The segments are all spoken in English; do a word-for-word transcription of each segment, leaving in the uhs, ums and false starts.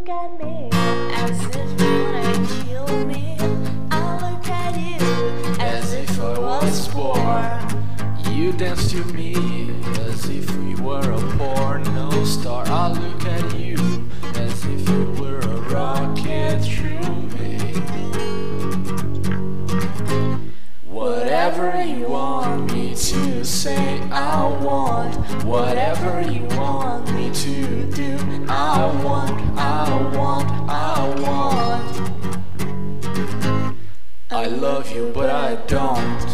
look at me as if you wanna kill me. I look at you as if I was born. You dance to me as if we were a porno star. I look at you as if you were a rocket through me. Whatever you want me to say, I want. Whatever you want me to do, I want, I want, I want. I love you, but I don't.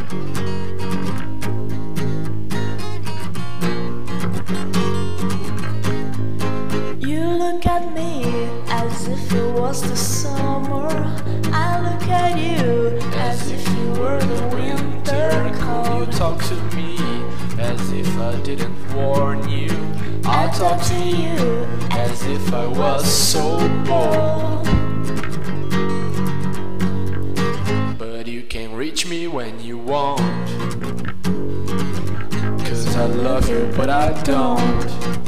You look at me as if it was the summer. I look at you as if you were the winter cold. You talk to me as if I didn't warn you. I talk to you as if I was so bold. But you can't reach me when you want. Cause I love you, but I don't.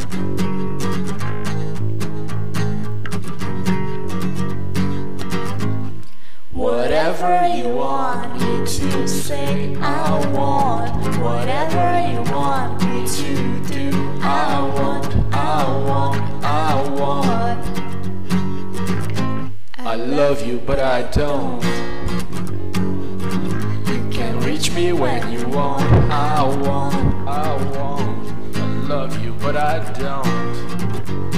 Whatever you want me to say, I want. Whatever you want me to do, I want, I want, I want. I love you, but I don't. You can't reach me when you want. I want, I want. I love you, but I don't.